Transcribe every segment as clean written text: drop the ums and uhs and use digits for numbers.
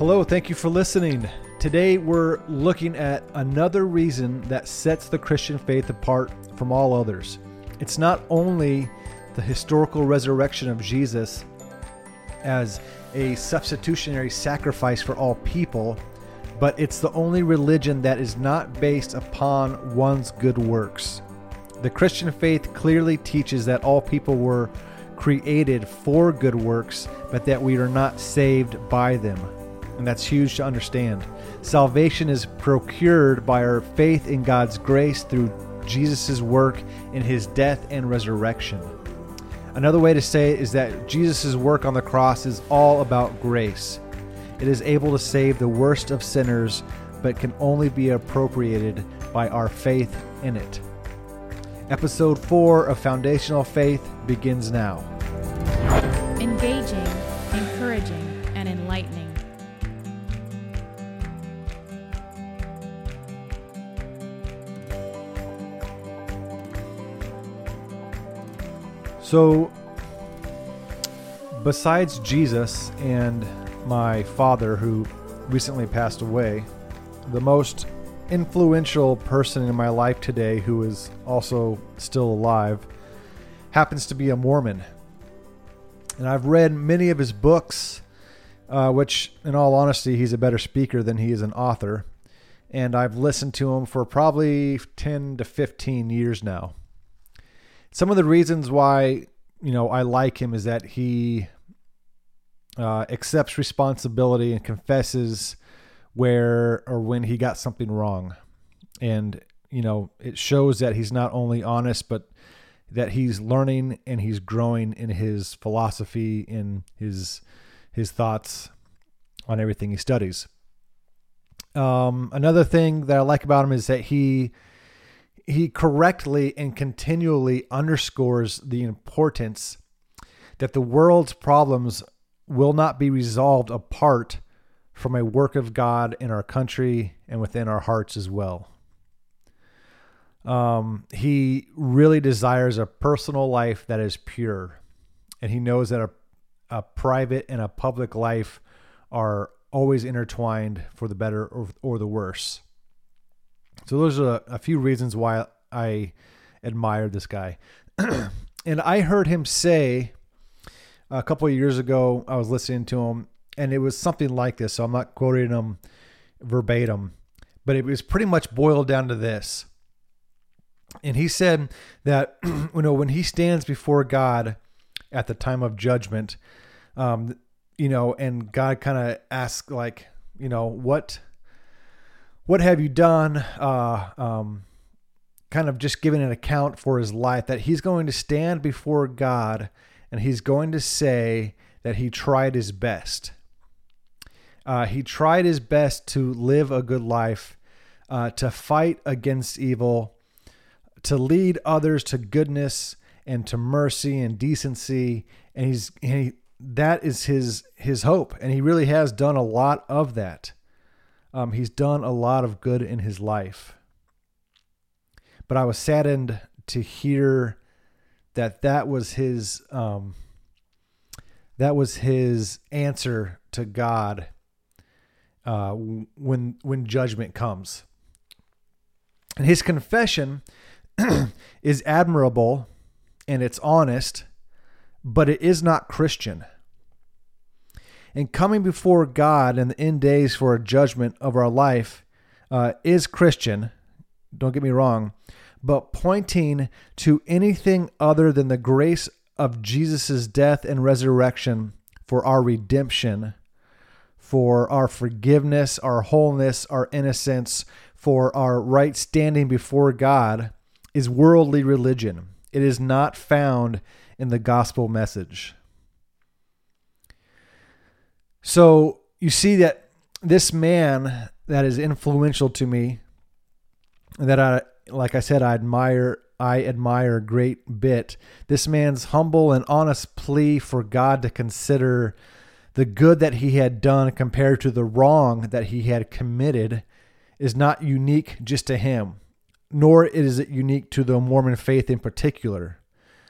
Hello, thank you for listening. Today we're looking at another reason that sets the Christian faith apart from all others. It's not only the historical resurrection of Jesus as a substitutionary sacrifice for all people, but it's the only religion that is not based upon one's good works. The Christian faith clearly teaches that all people were created for good works, but that we are not saved by them. And that's huge to understand. Salvation is procured by our faith in God's grace through Jesus' work in his death and resurrection. Another way to say it is that Jesus' work on the cross is all about grace. It is able to save the worst of sinners, but can only be appropriated by our faith in it. Episode 4 of Foundational Faith begins now. Engaging, encouraging, and enlightening. So, besides Jesus and my father, who recently passed away, the most influential person in my life today, who is also still alive, happens to be a Mormon. And I've read many of his books, which, in all honesty, he's a better speaker than he is an author. And I've listened to him for probably 10 to 15 years now. Some of the reasons why, I like him is that he accepts responsibility and confesses where or when he got something wrong. And, it shows that he's not only honest, but that he's learning and he's growing in his philosophy, in his thoughts on everything he studies. Another thing that I like about him is that he correctly and continually underscores the importance that the world's problems will not be resolved apart from a work of God in our country and within our hearts as well. He really desires a personal life that is pure, and he knows that a private and a public life are always intertwined for the better or the worse. So those are a few reasons why I admire this guy. And I heard him say a couple of years ago, I was listening to him, and it was something like this. So I'm not quoting him verbatim, but it was pretty much boiled down to this. And he said that, when he stands before God at the time of judgment, and God kind of asks, what have you done? Kind of just giving an account for his life, that he's going to stand before God and he's going to say that he tried his best. He tried his best to live a good life, to fight against evil, to lead others to goodness and to mercy and decency. And that is his hope. And he really has done a lot of that. He's done a lot of good in his life. But I was saddened to hear that was his answer to God when judgment comes. And his confession is admirable and it's honest, but it is not Christian. And coming before God in the end days for a judgment of our life is Christian, don't get me wrong, but pointing to anything other than the grace of Jesus' death and resurrection for our redemption, for our forgiveness, our wholeness, our innocence, for our right standing before God is worldly religion. It is not found in the gospel message. So you see that this man that is influential to me, that I admire a great bit, this man's humble and honest plea for God to consider the good that he had done compared to the wrong that he had committed is not unique just to him, nor is it unique to the Mormon faith in particular.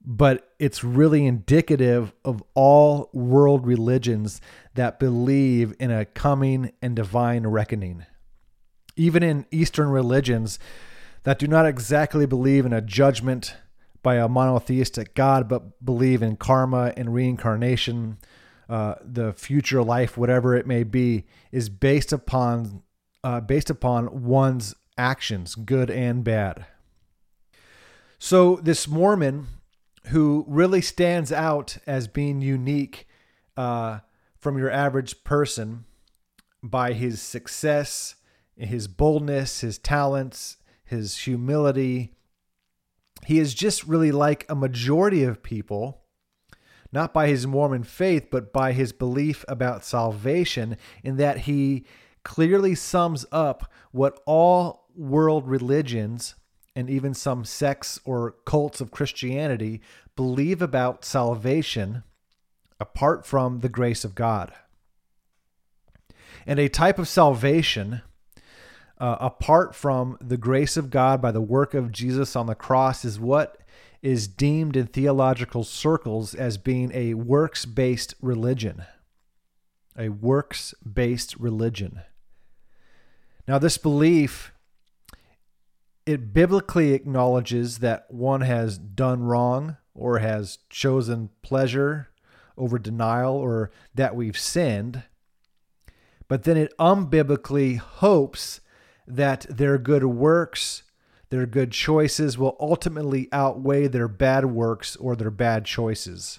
but it's really indicative of all world religions that believe in a coming and divine reckoning. Even in Eastern religions that do not exactly believe in a judgment by a monotheistic God, but believe in karma and reincarnation, the future life, whatever it may be, is based upon one's actions, good and bad. So this Mormon, who really stands out as being unique from your average person by his success, his boldness, his talents, his humility, he is just really like a majority of people, not by his Mormon faith, but by his belief about salvation, in that he clearly sums up what all world religions and even some sects or cults of Christianity believe about salvation apart from the grace of God. And a type of salvation apart from the grace of God by the work of Jesus on the cross is what is deemed in theological circles as being a works-based religion. A works-based religion. Now, this belief, it biblically acknowledges that one has done wrong or has chosen pleasure over denial, or that we've sinned. But then it unbiblically hopes that their good works, their good choices will ultimately outweigh their bad works or their bad choices.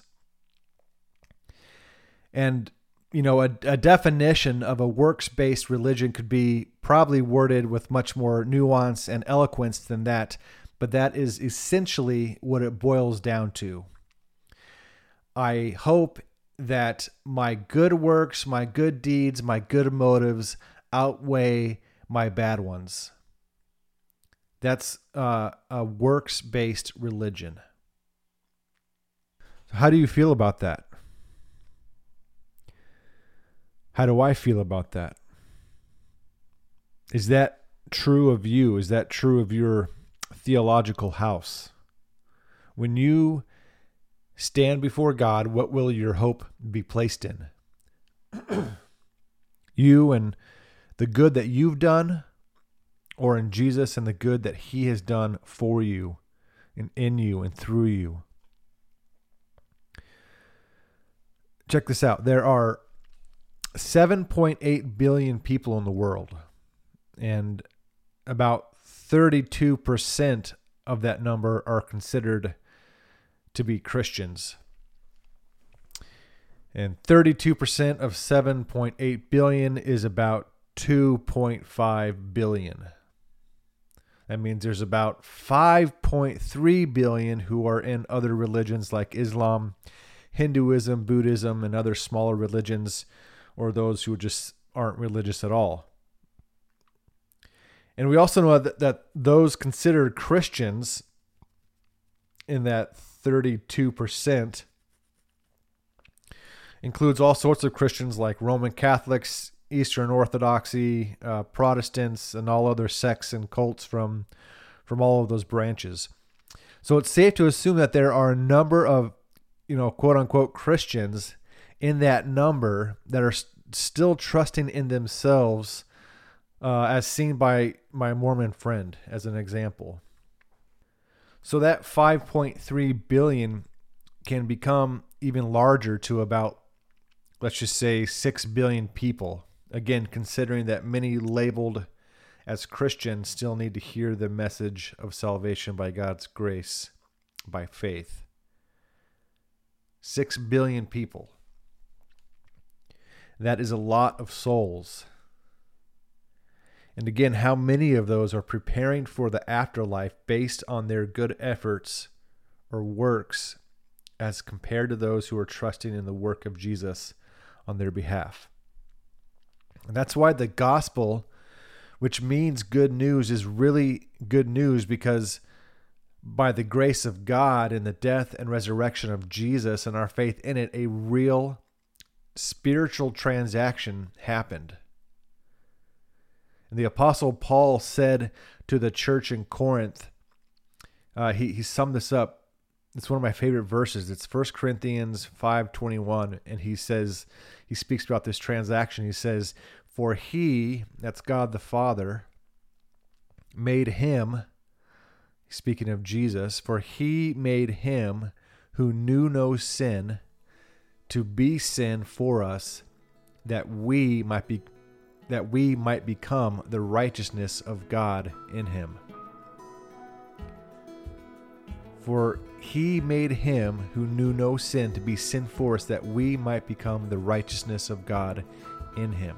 And, a definition of a works-based religion could be probably worded with much more nuance and eloquence than that, but that is essentially what it boils down to. I hope that my good works, my good deeds, my good motives outweigh my bad ones. That's a works-based religion. How do you feel about that? How do I feel about that? Is that true of you? Is that true of your theological house? When you stand before God, what will your hope be placed in? You and the good that you've done, or in Jesus and the good that he has done for you and in you and through you? Check this out. There are 7.8 billion people in the world, and about 32% of that number are considered to be Christians. And 32% of 7.8 billion is about 2.5 billion. That means there's about 5.3 billion who are in other religions like Islam, Hinduism, Buddhism, and other smaller religions, or those who just aren't religious at all. And we also know that those considered Christians in that 32% includes all sorts of Christians like Roman Catholics, Eastern Orthodoxy, Protestants, and all other sects and cults from all of those branches. So it's safe to assume that there are a number of, quote unquote Christians in that number that are still trusting in themselves, as seen by my Mormon friend as an example. So that 5.3 billion can become even larger to about, let's just say, 6 billion people. Again, considering that many labeled as Christians still need to hear the message of salvation by God's grace, by faith. 6 billion people. That is a lot of souls. And again, how many of those are preparing for the afterlife based on their good efforts or works as compared to those who are trusting in the work of Jesus on their behalf? And that's why the gospel, which means good news, is really good news, because by the grace of God and the death and resurrection of Jesus and our faith in it, a real spiritual transaction happened. And the Apostle Paul said to the church in Corinth, he summed this up it's one of my favorite verses. It's 1 Corinthians 5:21, and he speaks about this transaction. He says, "For he," that's God the Father, "made him," speaking of Jesus, "for he made him who knew no sin to be sin for us, that we might become the righteousness of God in him." For he made him who knew no sin to be sin for us, that we might become the righteousness of God in him.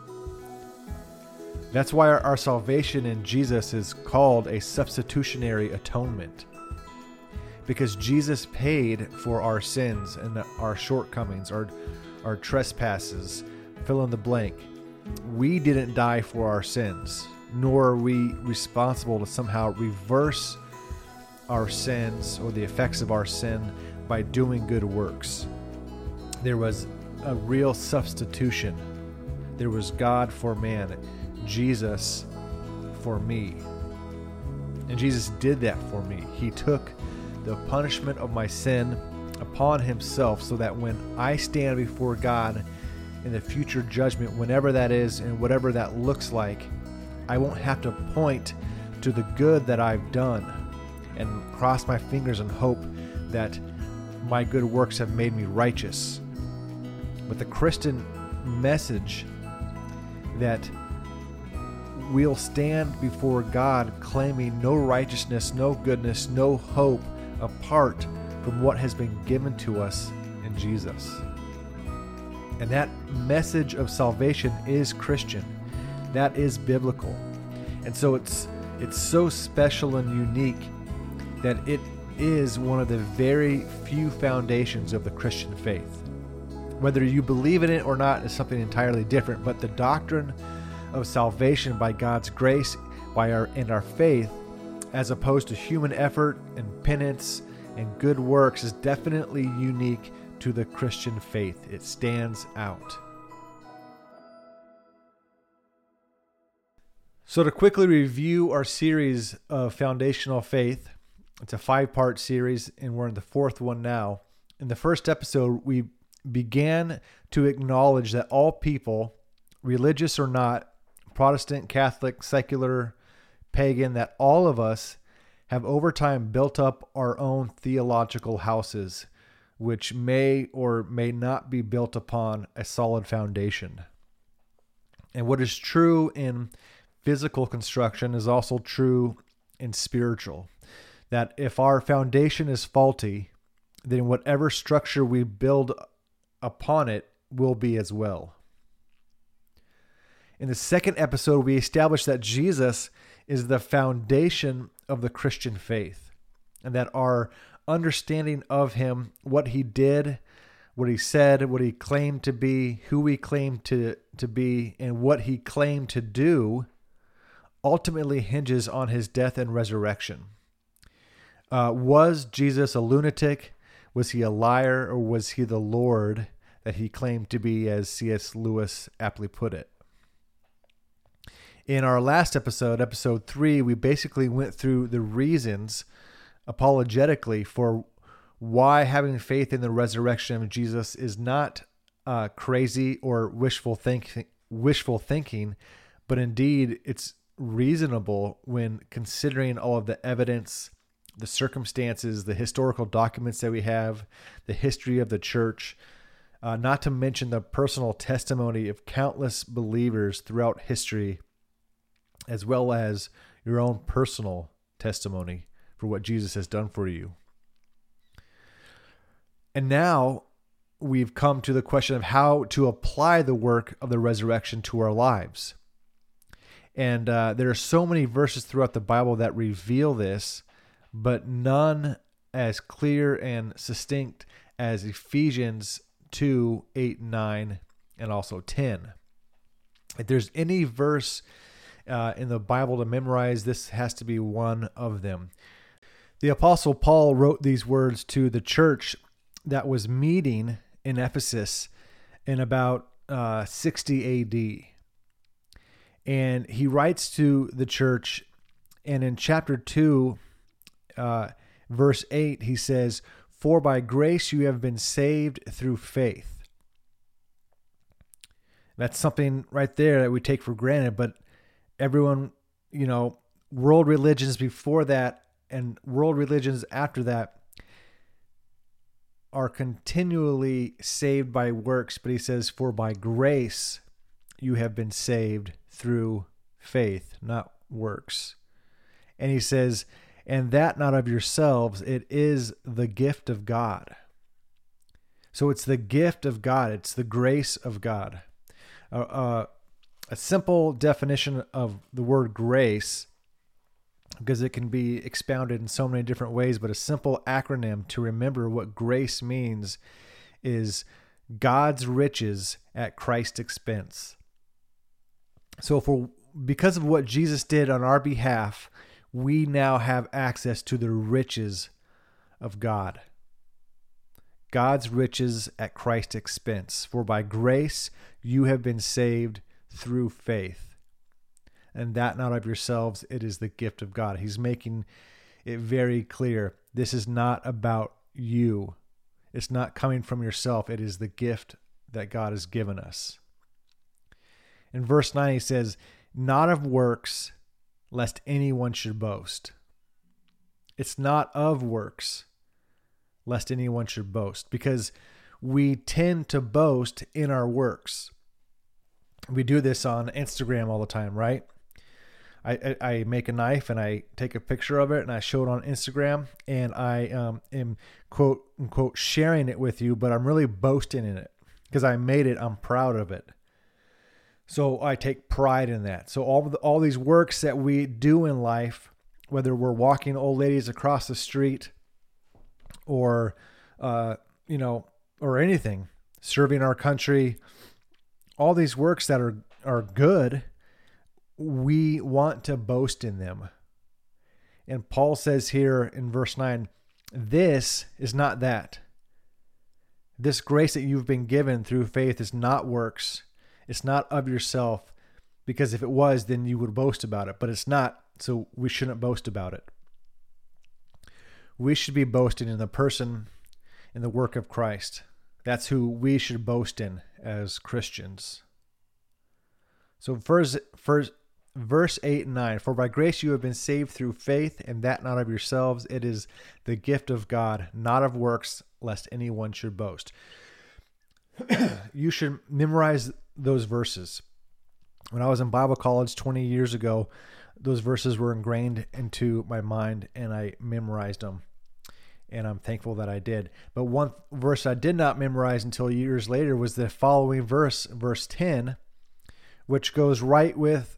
That's why our salvation in Jesus is called a substitutionary atonement. Because Jesus paid for our sins and our shortcomings, our trespasses, fill in the blank. We didn't die for our sins, nor are we responsible to somehow reverse our sins or the effects of our sin by doing good works. There was a real substitution. There was God for man, Jesus for me. And Jesus did that for me. He took the punishment of my sin upon himself so that when I stand before God in the future judgment, whenever that is and whatever that looks like, I won't have to point to the good that I've done and cross my fingers and hope that my good works have made me righteous. But the Christian message that we'll stand before God claiming no righteousness, no goodness, no hope apart from what has been given to us in Jesus. And that message of salvation is Christian. That is biblical. And so it's so special and unique that it is one of the very few foundations of the Christian faith. Whether you believe in it or not is something entirely different, but the doctrine of salvation by God's grace and our faith, as opposed to human effort and penance and good works, is definitely unique to the Christian faith. It stands out. So to quickly review our series of foundational faith, it's a 5-part series, and we're in the 4th one now. In the first episode, we began to acknowledge that all people, religious or not, Protestant, Catholic, secular, pagan, that all of us have over time built up our own theological houses, which may or may not be built upon a solid foundation. And what is true in physical construction is also true in spiritual. That if our foundation is faulty, then whatever structure we build upon it will be as well. In the second episode, we established that Jesus is the foundation of the Christian faith, and that our understanding of him, what he did, what he said, what he claimed to be, who he claimed to be, and what he claimed to do, ultimately hinges on his death and resurrection. Was Jesus a lunatic? Was he a liar? Or was he the Lord that he claimed to be, as C.S. Lewis aptly put it? In our last episode, episode 3, we basically went through the reasons apologetically for why having faith in the resurrection of Jesus is not crazy or wishful thinking, but indeed it's reasonable when considering all of the evidence, the circumstances, the historical documents that we have, the history of the church, not to mention the personal testimony of countless believers throughout history, as well as your own personal testimony for what Jesus has done for you. And now we've come to the question of how to apply the work of the resurrection to our lives. And there are so many verses throughout the Bible that reveal this, but none as clear and succinct as Ephesians 2, 8, 9, and also 10. If there's any verse in the Bible to memorize, this has to be one of them. The Apostle Paul wrote these words to the church that was meeting in Ephesus in about 60 AD. And he writes to the church, and in chapter 2, Verse 8, he says, "For by grace you have been saved through faith." That's something right there that we take for granted, but everyone, world religions before that and world religions after that are continually saved by works. But he says, "For by grace you have been saved through faith," not works. And he says, "And that not of yourselves, it is the gift of God." So it's the gift of God. It's the grace of God. A simple definition of the word grace, because it can be expounded in so many different ways, but a simple acronym to remember what grace means is God's riches at Christ's expense. So because of what Jesus did on our behalf, we now have access to the riches of God. God's riches at Christ's expense. "For by grace you have been saved through faith, and that not of yourselves, it is the gift of God." He's making it very clear. This is not about you. It's not coming from yourself. It is the gift that God has given us. In verse 9, he says, "Not of works, lest anyone should boast." It's not of works, lest anyone should boast, because we tend to boast in our works. We do this on Instagram all the time, right? I make a knife and I take a picture of it and I show it on Instagram, and I am quote unquote sharing it with you, but I'm really boasting in it because I made it. I'm proud of it. So I take pride in that. So all these works that we do in life, whether we're walking old ladies across the street, or or anything, serving our country, all these works that are good, we want to boast in them. And Paul says here in verse 9, this is not that. This grace that you've been given through faith is not works. It's not of yourself, because if it was, then you would boast about it. But it's not, so we shouldn't boast about it. We should be boasting in the person and the work of Christ. That's who we should boast in as Christians. So verse 8 and 9, "For by grace you have been saved through faith, and that not of yourselves. It is the gift of God, not of works, lest anyone should boast." You should memorize those verses. When I was in Bible college 20 years ago, those verses were ingrained into my mind and I memorized them. And I'm thankful that I did. But one verse I did not memorize until years later was the following verse, verse 10, which goes right with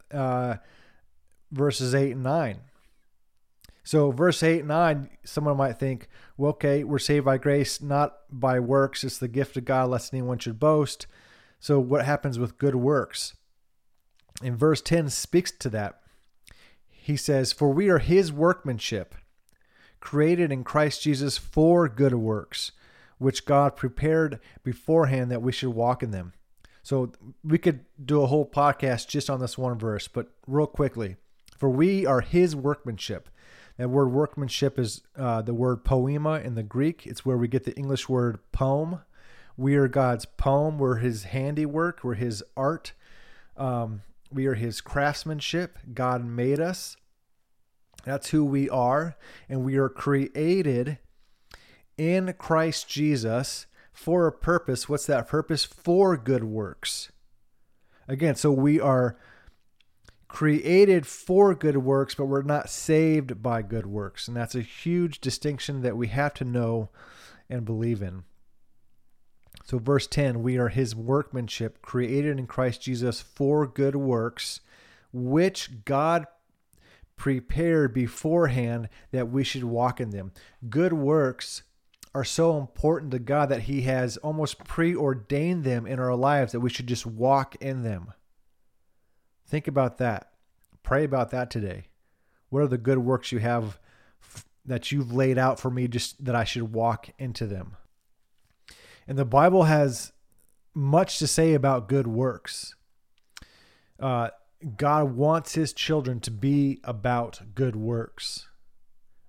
verses 8 and 9. So verse 8 and 9, someone might think, well, okay, we're saved by grace, not by works. It's the gift of God, lest anyone should boast. So what happens with good works? And verse 10 speaks to that. He says, "For we are his workmanship, created in Christ Jesus for good works, which God prepared beforehand that we should walk in them." So we could do a whole podcast just on this one verse, but real quickly, "For we are his workmanship." That word workmanship is the word poema in the Greek. It's where we get the English word poem. We are God's poem. We're his handiwork. We're his art. We are his craftsmanship. God made us. That's who we are. And we are created in Christ Jesus for a purpose. What's that purpose? For good works. Again, so we are created for good works, but we're not saved by good works. And that's a huge distinction that we have to know and believe in. So verse 10, "We are his workmanship, created in Christ Jesus for good works, which God prepared beforehand that we should walk in them." Good works are so important to God that he has almost preordained them in our lives, that we should just walk in them. Think about that. Pray about that today. What are the good works you have that you've laid out for me, just that I should walk into them? And the Bible has much to say about good works. God wants his children to be about good works.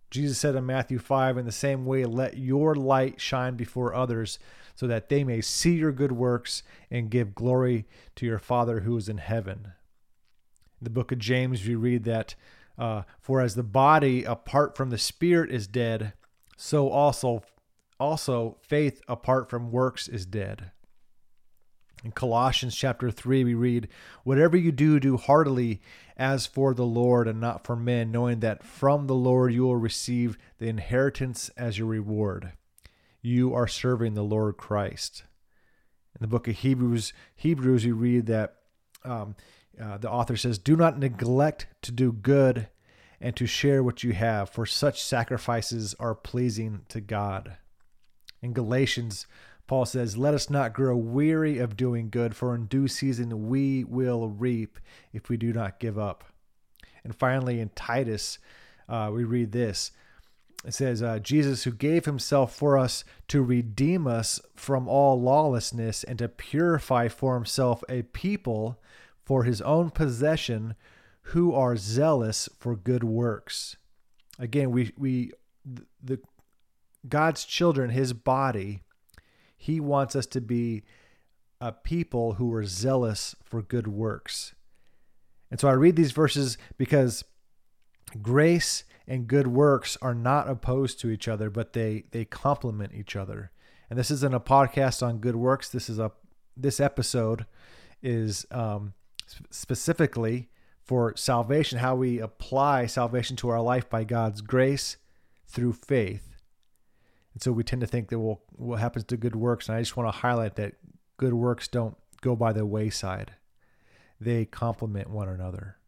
Jesus said in Matthew 5, in the same way, let your light shine before others so that they may see your good works and give glory to your Father who is in heaven. In the book of James, we read that, for as the body apart from the spirit is dead, so also faith apart from works is dead. In Colossians chapter 3, we read, whatever you do, do heartily as for the Lord and not for men, knowing that from the Lord you will receive the inheritance as your reward. You are serving the Lord Christ. In the book of Hebrews we read that the author says, do not neglect to do good and to share what you have, for such sacrifices are pleasing to God. In Galatians, Paul says, let us not grow weary of doing good, for in due season we will reap if we do not give up. And finally, in Titus, we read this. It says, Jesus, who gave himself for us to redeem us from all lawlessness and to purify for himself a people for his own possession who are zealous for good works. Again, the God's children, his body, he wants us to be a people who are zealous for good works. And so I read these verses because grace and good works are not opposed to each other, but they complement each other. And this isn't a podcast on good works. This episode is specifically for salvation, how we apply salvation to our life by God's grace through faith. And so we tend to think that what happens to good works, and I just want to highlight that good works don't go by the wayside. They complement one another.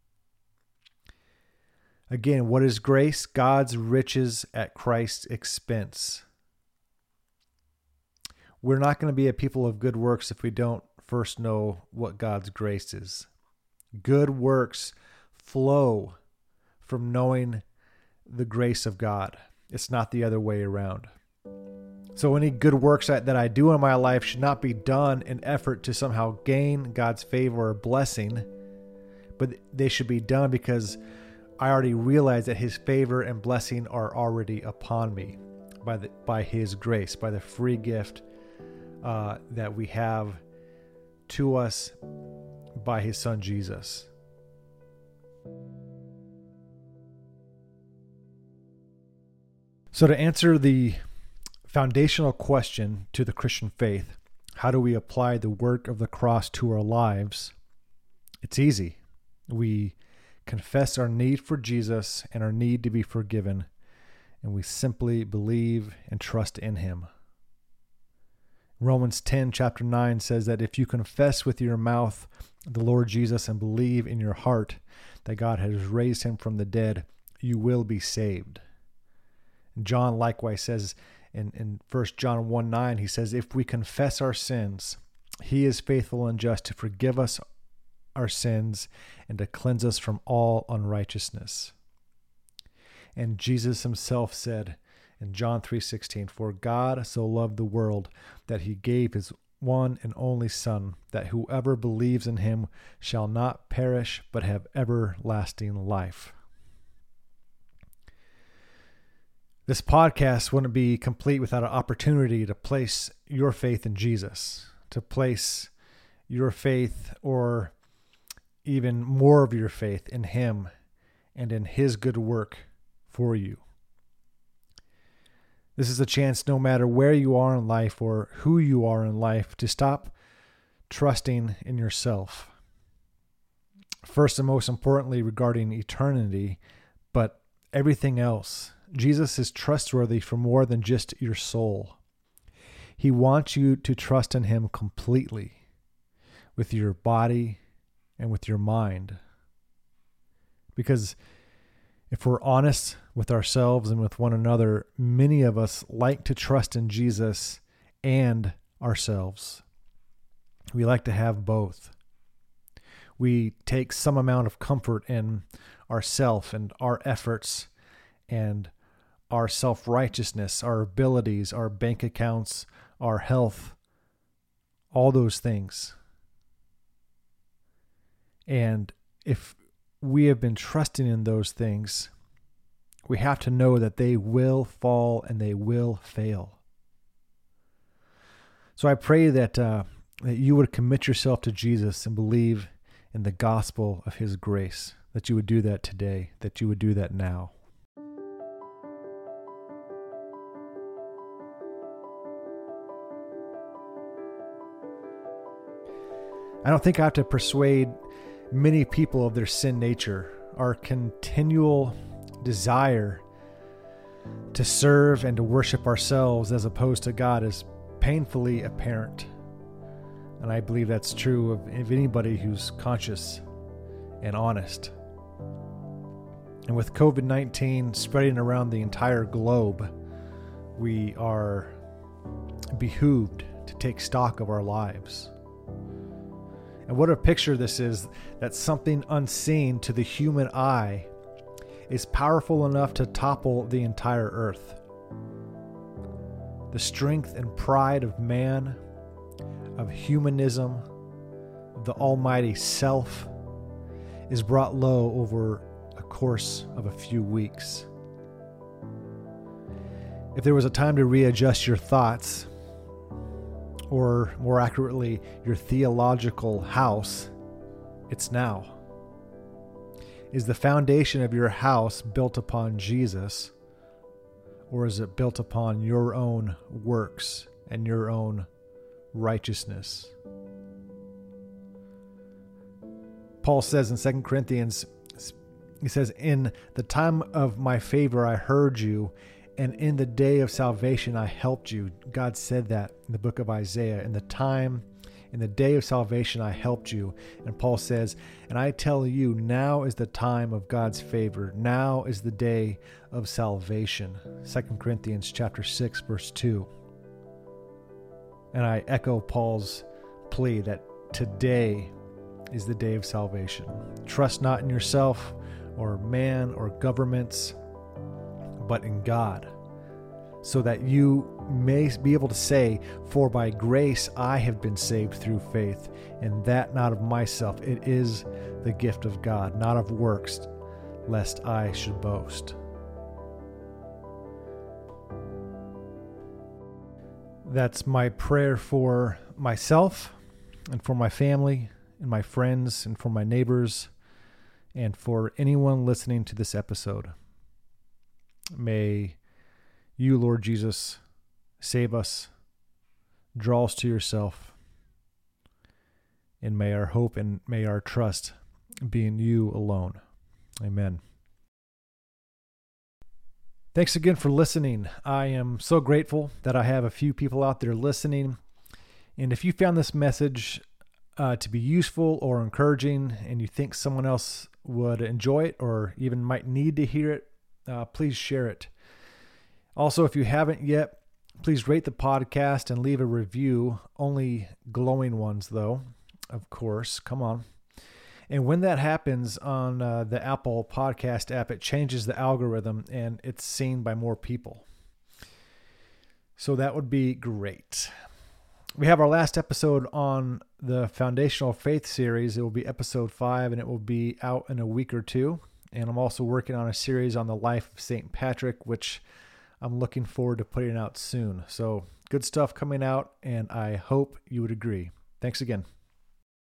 Again, what is grace? God's riches at Christ's expense. We're not going to be a people of good works if we don't first know what God's grace is. Good works flow from knowing the grace of God. It's not the other way around. So any good works that I do in my life should not be done in effort to somehow gain God's favor or blessing, but they should be done because I already realize that his favor and blessing are already upon me by his grace, by the free gift that we have to us by his son Jesus. So to answer the foundational question to the Christian faith, how do we apply the work of the cross to our lives? It's easy. We confess our need for Jesus and our need to be forgiven, and we simply believe and trust in him. Romans 10, chapter 9 says that if you confess with your mouth the Lord Jesus and believe in your heart that God has raised him from the dead, you will be saved. John likewise says in 1 John 1:9, he says, if we confess our sins, he is faithful and just to forgive us our sins and to cleanse us from all unrighteousness. And Jesus himself said in John 3:16, for God so loved the world that he gave his one and only Son, that whoever believes in him shall not perish but have everlasting life. This podcast wouldn't be complete without an opportunity to place your faith in Jesus, to place your faith or even more of your faith in him and in his good work for you. This is a chance, no matter where you are in life or who you are in life, to stop trusting in yourself. First and most importantly regarding eternity, but everything else. Jesus is trustworthy for more than just your soul. He wants you to trust in him completely, with your body and with your mind. Because if we're honest with ourselves and with one another, many of us like to trust in Jesus and ourselves. We like to have both. We take some amount of comfort in ourself and our efforts and our self-righteousness, our abilities, our bank accounts, our health, all those things. And if we have been trusting in those things, we have to know that they will fall and they will fail. So I pray that you would commit yourself to Jesus and believe in the gospel of his grace, that you would do that today, that you would do that now. I don't think I have to persuade many people of their sin nature. Our continual desire to serve and to worship ourselves as opposed to God is painfully apparent. And I believe that's true of anybody who's conscious and honest. And with COVID-19 spreading around the entire globe, we are behooved to take stock of our lives. And what a picture this is, that something unseen to the human eye is powerful enough to topple the entire earth. The strength and pride of man, of humanism, of the almighty self, is brought low over a course of a few weeks. If there was a time to readjust your thoughts, or more accurately, your theological house, it's now. Is the foundation of your house built upon Jesus, or is it built upon your own works and your own righteousness? Paul says in 2 Corinthians, he says, "In the time of my favor I heard you, and in the day of salvation I helped you." God said that in the book of Isaiah. In the day of salvation I helped you. And Paul says, "And I tell you, now is the time of God's favor. Now is the day of salvation." 2 Corinthians chapter 6, verse 2. And I echo Paul's plea that today is the day of salvation. Trust not in yourself or man or governments, but in God, so that you may be able to say, "For by grace I have been saved through faith, and that not of myself. It is the gift of God, not of works, lest I should boast." That's my prayer for myself and for my family and my friends and for my neighbors and for anyone listening to this episode. May you, Lord Jesus, save us, draw us to yourself, and may our hope and may our trust be in you alone. Amen. Thanks again for listening. I am so grateful that I have a few people out there listening. And if you found this message to be useful or encouraging, and you think someone else would enjoy it or even might need to hear it, please share it. Also, if you haven't yet, please rate the podcast and leave a review. Only glowing ones, though, of course. Come on. And when that happens on the Apple Podcast app, it changes the algorithm and it's seen by more people. So that would be great. We have our last episode on the Foundational Faith series. It will be episode 5, and it will be out in a week or two. And I'm also working on a series on the life of St. Patrick, which I'm looking forward to putting out soon. So good stuff coming out, and I hope you would agree. Thanks again.